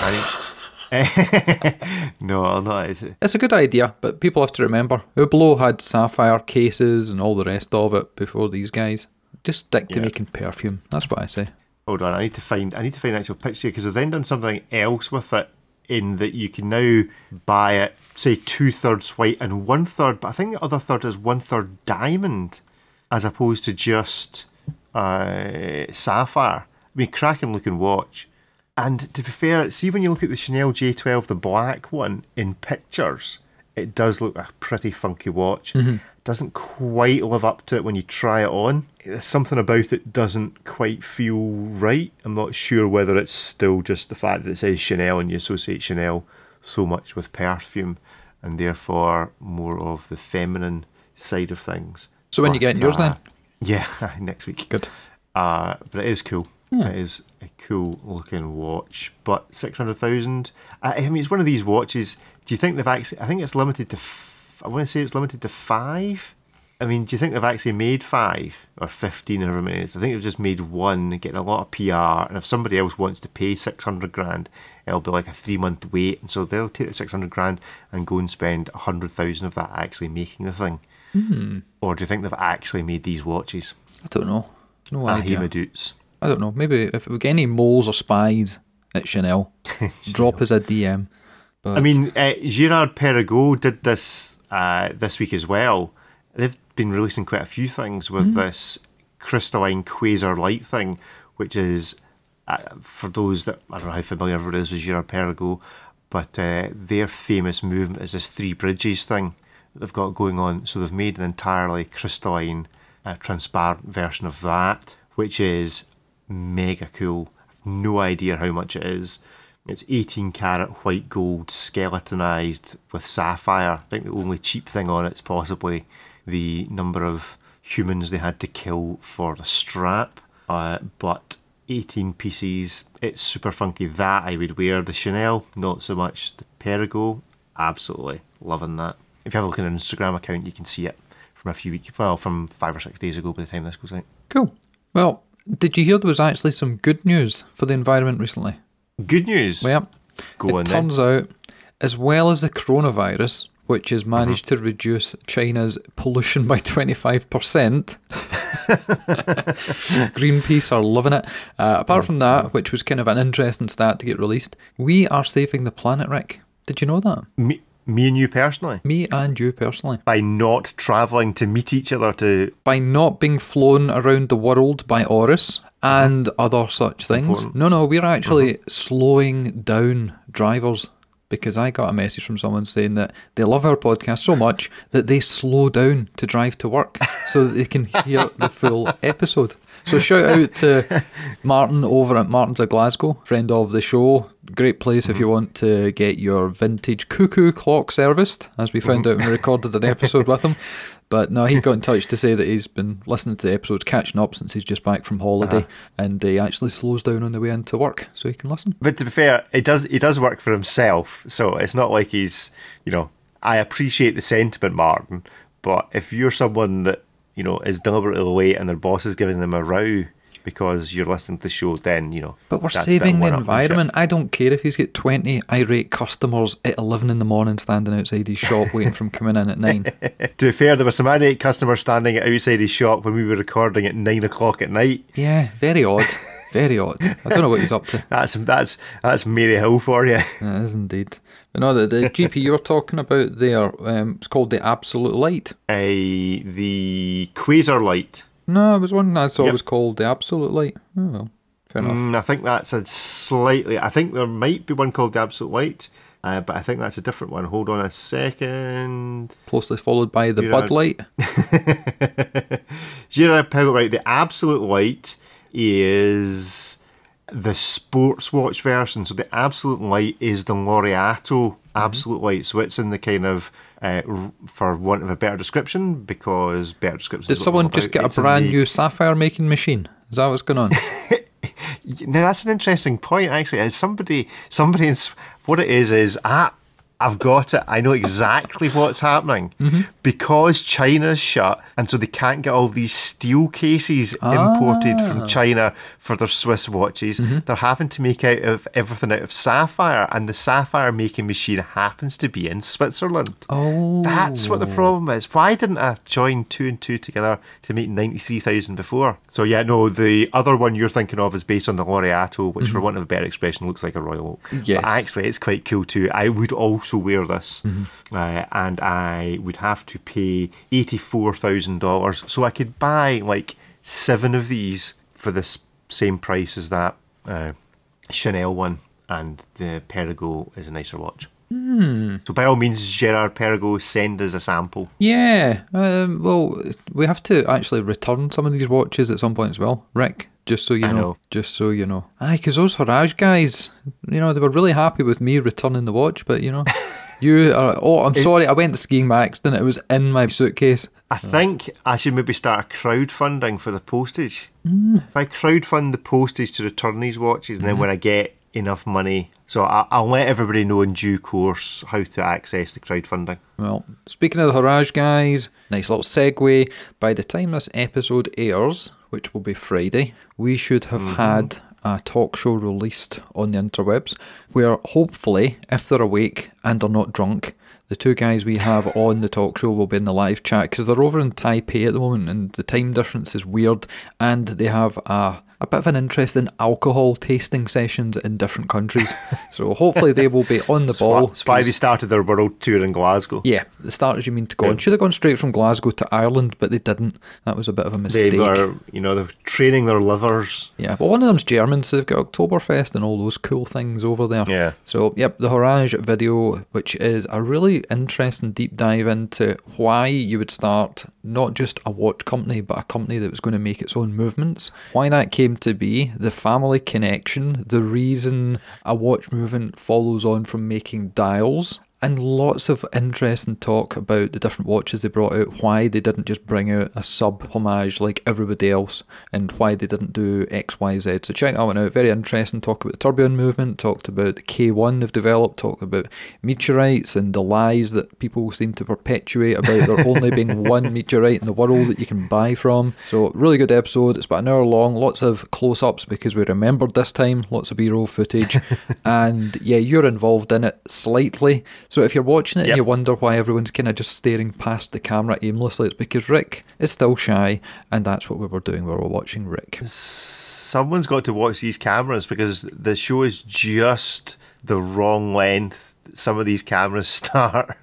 No, I'll not. It's a good idea, but people have to remember, Hublot had sapphire cases and all the rest of it before these guys. Just stick to making perfume. That's what I say. Hold on, I need to find the actual picture because they've then done something else with it in that you can now buy it, say 2/3 white and 1/3, but I think the other third is 1/3 diamond as opposed to just sapphire. I mean, cracking looking watch. And to be fair, see when you look at the Chanel J12, the black one, in pictures, it does look a pretty funky watch. Doesn't quite live up to it when you try it on. There's something about it doesn't quite feel right. I'm not sure whether it's still just the fact that it says Chanel and you associate Chanel so much with perfume and therefore more of the feminine side of things. So when you get yours then? Yeah, next week. Good. But it is cool. Yeah. It is a cool looking watch, but 600,000. I mean, it's one of these watches. Do you think they've actually? I think it's limited to. I want to say it's limited to 5. I mean, do you think they've actually made 5 or 15 or however many it is? I think they've just made one, getting a lot of PR. And if somebody else wants to pay 600 grand, it'll be like a 3-month wait, and so they'll take the 600 grand and go and spend 100,000 of that actually making the thing. Or do you think they've actually made these watches? I don't know. No idea. Ahimedoots. I don't know. Maybe if we get any moles or spies at Chanel, drop us a DM. But I mean, Girard Perregaux did this this week as well. They've been releasing quite a few things with this crystalline quasar light thing, which is, for those that, I don't know how familiar everyone is with Girard Perregaux, but their famous movement is this Three Bridges thing that they've got going on. So they've made an entirely crystalline, transparent version of that, which is mega cool. No idea how much it is. It's 18 karat white gold skeletonized with sapphire. I think the only cheap thing on it's possibly the number of humans they had to kill for the strap. But 18 pieces, it's super funky. That I would wear. The Chanel, not so much. The Perregaux, absolutely loving that. If you have a look at an Instagram account, you can see it from from 5 or 6 days ago by the time this goes out. Cool. Well, did you hear there was actually some good news for the environment recently? Good news. Well, Go on it turns out, as well as the coronavirus, which has managed to reduce China's pollution by 25%, Greenpeace are loving it. Apart from that, which was kind of an interesting stat to get released, we are saving the planet, Rick. Did you know that? Me and you personally? Me and you personally. By not travelling to meet each other to... By not being flown around the world by Oris and other such things. Important. No, we're actually slowing down drivers, because I got a message from someone saying that they love our podcast so much that they slow down to drive to work so that they can hear the full episode. So shout out to Martin over at Martin's of Glasgow, friend of the show. Great place if you want to get your vintage cuckoo clock serviced, as we found out when we recorded an episode with him. But no, he got in touch to say that he's been listening to the episodes, catching up since he's just back from holiday, and he actually slows down on the way into work so he can listen. But to be fair, he does work for himself, so it's not like he's, I appreciate the sentiment, Martin, but if you're someone that, is deliberately late and their boss is giving them a row because you're listening to the show, then, But we're that's saving the a bit environment. I don't care if he's got 20 irate customers at 11 in the morning standing outside his shop waiting for him coming in at 9. To be fair, there were some irate customers standing outside his shop when we were recording at 9 o'clock at night. Yeah, very odd. Very odd. I don't know what he's up to. That's Mary Hill for you. It is indeed. But no, the GP you were talking about there, it's called the Absolute Light. The Quasar Light. No, it was one I thought was called the Absolute Light. Oh well, fair enough. I think that's I think there might be one called the Absolute Light, but I think that's a different one. Hold on a second. Closely followed by the Bud Light. Girard Perregaux, right? The Absolute Light is the sports watch version. So the Absolute Light is the Laureato Absolute Light. So it's in the kind of, for want of a better description, because better description. Did someone just get a brand new sapphire making machine? Is that what's going on? Now that's an interesting point. Actually, as somebody, what it is I've got it. I know exactly what's happening. Because China's shut, and so they can't get all these steel cases imported from China for their Swiss watches. They're having to make everything out of sapphire, and the sapphire making machine happens to be in Switzerland. Oh, that's what the problem is. Why didn't I join 2 and 2 together to make 93,000 before? So yeah, no, the other one you're thinking of is based on the Laureato, which for want of a better expression looks like a Royal Oak. Yes. But actually it's quite cool too. I would also wear this, and I would have to pay $84,000, so I could buy like 7 of these for the same price as that Chanel one, and the Perregaux is a nicer watch. So by all means, Girard Perregaux, send us a sample. Yeah, well, we have to actually return some of these watches at some point as well, Rick. Just so you know. Just so you know. Aye, because those Haraj guys, they were really happy with me returning the watch, but you are. Oh, I'm sorry, I went skiing by accident. It was in my suitcase. I think I should maybe start a crowdfunding for the postage. If I crowdfund the postage to return these watches, and then when I get enough money, so I'll let everybody know in due course how to access the crowdfunding. Well, speaking of the Haraj guys, nice little segue. By the time this episode airs, which will be Friday, we should have had a talk show released on the interwebs, where hopefully, if they're awake and are not drunk, The two guys we have on the talk show will be in the live chat because they're over in Taipei at the moment and the time difference is weird, and they have a bit of an interest in alcohol tasting sessions in different countries. So hopefully they will be on the ball. That's why they started their world tour in Glasgow. Yeah, the starters you mean to go on. Should have gone straight from Glasgow to Ireland, but they didn't. That was a bit of a mistake. They were, they're training their livers. Yeah, well, one of them's German, so they've got Oktoberfest and all those cool things over there. Yeah. So, yep, the Horage video, which is a really interesting deep dive into why you would start not just a watch company, but a company that was going to make its own movements. Why that came to be, the family connection, the reason a watch movement follows on from making dials, and lots of interesting talk about the different watches they brought out, why they didn't just bring out a sub-homage like everybody else, and why they didn't do X, Y, Z. So check that one out. Very interesting. Talk about the Tourbillon movement, talked about the K1 they've developed, talked about meteorites and the lies that people seem to perpetuate about there only being one meteorite in the world that you can buy from. So really good episode. It's about an hour long, lots of close-ups because we remembered this time, lots of B-roll footage, and yeah, you're involved in it slightly. So if you're watching it and you wonder why everyone's kind of just staring past the camera aimlessly, it's because Rick is still shy, and that's what we were doing. We were watching Rick. Someone's got to watch these cameras because the show is just the wrong length. Some of these cameras start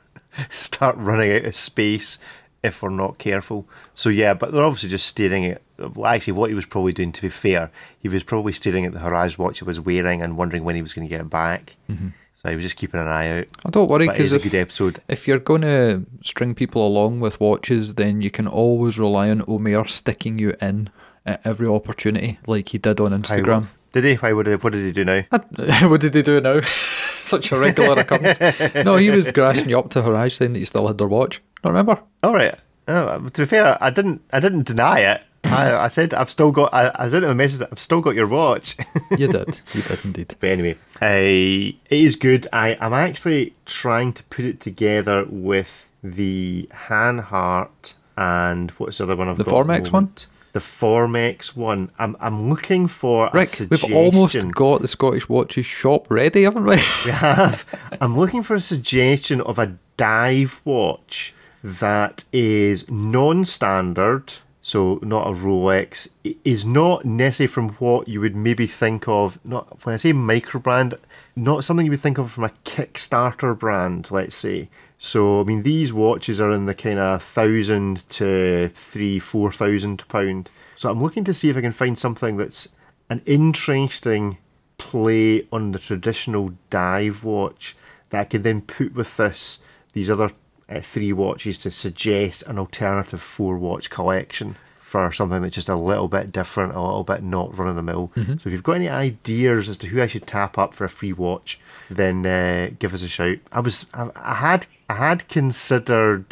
running out of space if we're not careful. So yeah, but they're obviously just staring at. Well, actually, what he was probably doing, to be fair, he was probably staring at the Horage watch he was wearing and wondering when he was going to get it back. Mm-hmm. So he was just keeping an eye out. Oh, don't worry, because if you're going to string people along with watches, then you can always rely on Omer sticking you in at every opportunity, like he did on Instagram. Did he? What did he do now? What did he do now? Such a regular occurrence. No, he was grassing you up to Horage, saying that you still had their watch. Don't remember? All right. To be fair, I didn't deny it. I said I've still got. I sent him a message that I've still got your watch. You did indeed. But anyway, it is good. I'm actually trying to put it together with the Hanhart and what's the other one I've got? The Formex one. The Formex one. I'm looking for Rick, a suggestion. We've almost got the Scottish Watches shop ready, haven't we? We have. I'm looking for a suggestion of a dive watch that is non-standard. So not a Rolex, is not necessarily from what you would maybe think of, not when I say microbrand, not something you would think of from a Kickstarter brand, let's say. So, I mean, these watches are in the kind of £1,000 to £4,000. So I'm looking to see if I can find something that's an interesting play on the traditional dive watch that I can then put with these other 3 watches to suggest an alternative 4-watch collection for something that's just a little bit different, a little bit not run-of-the-mill. Mm-hmm. So if you've got any ideas as to who I should tap up for a free watch, then give us a shout. I had considered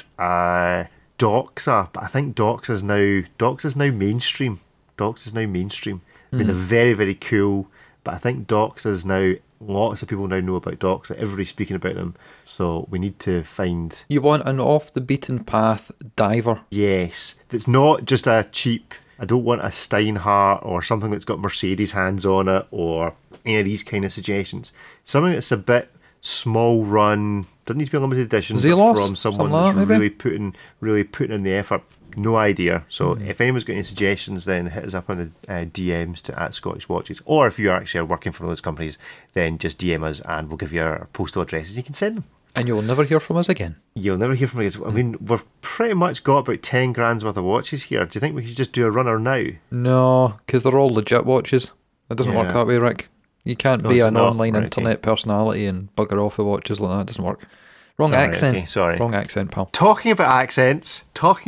Doxa, but I think Doxa is now mainstream. Doxa is now mainstream. I mean, they're very, very cool, but I think Doxa is now. Lots of people now know about Doxa. Everybody's speaking about them. So we need to find... You want an off-the-beaten-path diver? Yes. That's not just a cheap... I don't want a Steinhardt or something that's got Mercedes hands on it or any of these kind of suggestions. Something that's a bit small run, doesn't need to be a limited edition, Zelos, from someone that's really putting in the effort. No idea. So if anyone's got any suggestions, then hit us up on the DMs to @ScottishWatches. Or if you actually are working for those companies, then just DM us and we'll give you our postal addresses. You can send them. And you'll never hear from us again. You'll never hear from us. I mean, we've pretty much got about 10 grand's worth of watches here. Do you think we should just do a runner now? No, because they're all legit watches. It doesn't work that way, Rick. You can't be an online internet personality and bugger off with watches like that. It doesn't work. Wrong accent. Okay, sorry. Wrong accent, pal. Talking about accents,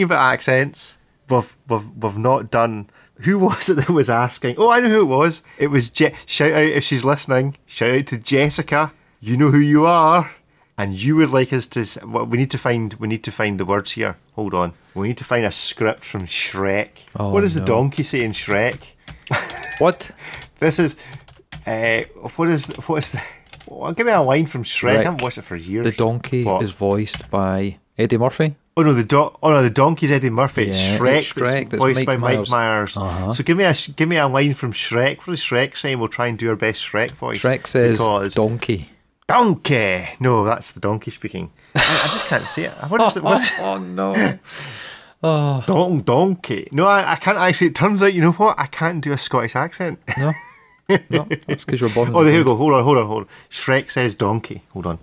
we've not done... Who was it that was asking? Oh, I know who it was. It was... Shout out if she's listening. Shout out to Jessica. You know who you are. And you would like us to... Well, we need to find the words here. Hold on. We need to find a script from Shrek. Oh, what does the donkey say in Shrek? What? This is... What is the... Well, give me a line from Shrek. Rick, I haven't watched it for years. The donkey is voiced by Eddie Murphy. Oh no, the donkey's Eddie Murphy. Yeah, Shrek that's voiced by Mike Myers. Uh-huh. So give me a line from Shrek. What does Shrek say? And we'll try and do our best Shrek voice. Shrek says donkey. Donkey! No, that's the donkey speaking. I just can't say it. Oh no. Oh. Donkey. No, I can't actually. It turns out, you know what? I can't do a Scottish accent. No. No, that's because you're born in Oh, the there you wind. go. Hold on. Shrek says donkey. Hold on.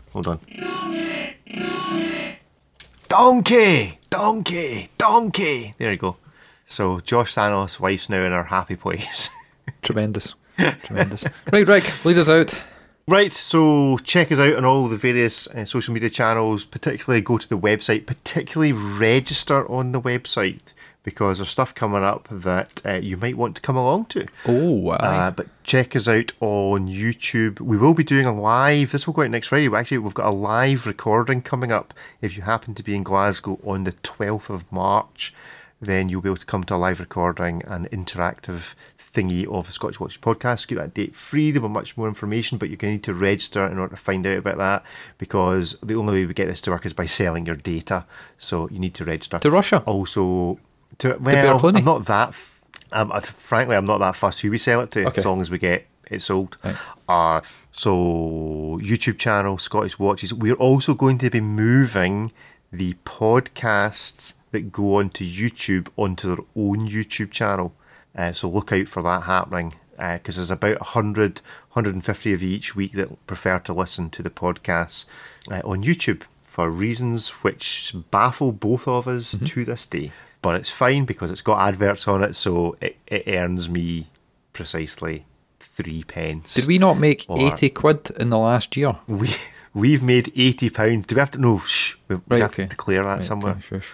Donkey. There you go. So Josh Thanos' wife's now in her happy place. Tremendous. Right, Rick, lead us out. Right, so check us out on all the various social media channels, particularly go to the website, particularly register on the website, because there's stuff coming up that you might want to come along to. Oh, aye. But check us out on YouTube. We will be doing a live, this will go out next Friday, but actually we've got a live recording coming up. If you happen to be in Glasgow on the 12th of March, then you'll be able to come to a live recording, an interactive thingy of the Scottish Watch podcast. Keep that date free. There'll be much more information, but you're going to need to register in order to find out about that, because the only way we get this to work is by selling your data. So you need to register. To Russia? Also, Bear well, Pliny? I'm not that. Frankly, I'm not that fussed who we sell it to, Okay. as long as we get it sold. Right. So YouTube channel, Scottish Watches. We're also going to be moving the podcasts that go onto YouTube onto their own YouTube channel. So look out for that happening, because there's about 100, 150 of you each week that prefer to listen to the podcasts on YouTube for reasons which baffle both of us to this day. But it's fine because it's got adverts on it, so it earns me precisely 3p. Did we not make Or- 80 quid in the last year? We've made £80. Do we have to? No, shh. We Right, have okay. to declare that Right, somewhere. okay, shush.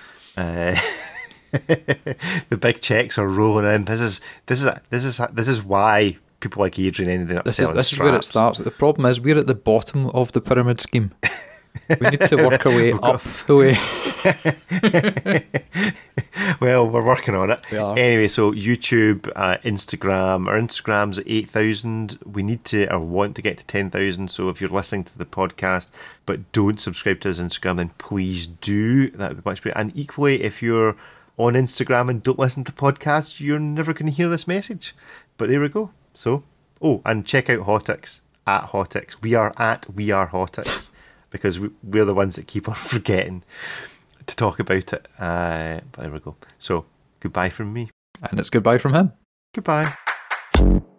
The big checks are rolling in. This is why people like Adrian ended up selling This is where it straps. starts. The problem is we're at the bottom of the pyramid scheme. We need to work our way up the way. Well, we're working on it. We are. Anyway, so YouTube, Instagram. Our Instagram's at 8,000. We need to, or want to get to 10,000. So if you're listening to the podcast but don't subscribe to his Instagram, then please do. That would be much better. And equally, if you're on Instagram and don't listen to podcasts, you're never going to hear this message. But there we go. So, and check out Hotix at Hotix. We are Hotix. Because we're the ones that keep on forgetting to talk about it. But there we go. So, goodbye from me. And it's goodbye from him. Goodbye.